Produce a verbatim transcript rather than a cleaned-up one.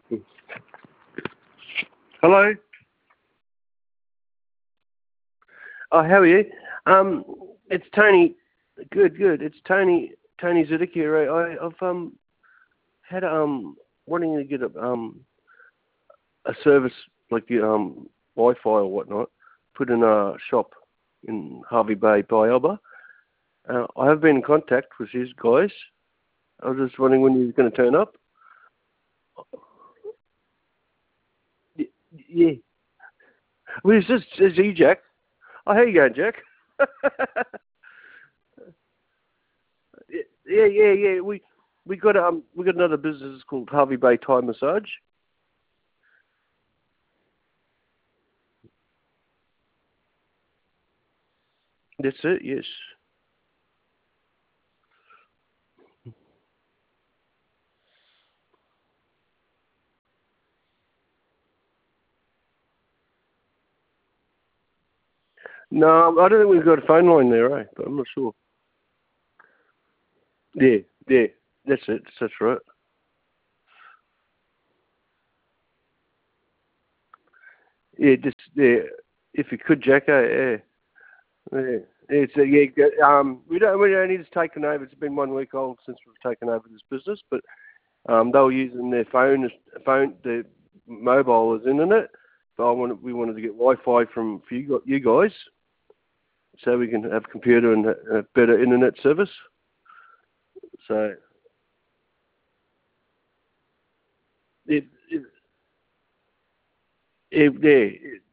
Hello. Oh, how are you? Um, it's Tony. Good, good. It's Tony. Tony Zidek here. I, I've um had um wanting to get a um a service like the um Wi-Fi or whatnot put in a shop in Harvey Bay by Alba. Uh, I have been in contact with these guys. I was just wondering when you're going to turn up. Y- Yeah. Well, it's just it's you, Jack. Oh, how you going, Jack? Yeah, yeah, yeah. We we got um we got another business called Harvey Bay Thai Massage. That's it. Yes. No, I don't think we've got a phone line there, eh? But I'm not sure. Yeah, yeah. That's it. That's right. Yeah, just yeah. If you could, Jack, eh? Yeah. Yeah. It's uh, yeah. g- Um, we don't we don't need to take over. It's been one week old since we've taken over this business, but um, they were using their phone, as- phone, their mobile as internet. But I wanted, we wanted to get Wi-Fi from for you, gu- you guys, so we can have computer and a better internet service. So it, it, it, yeah,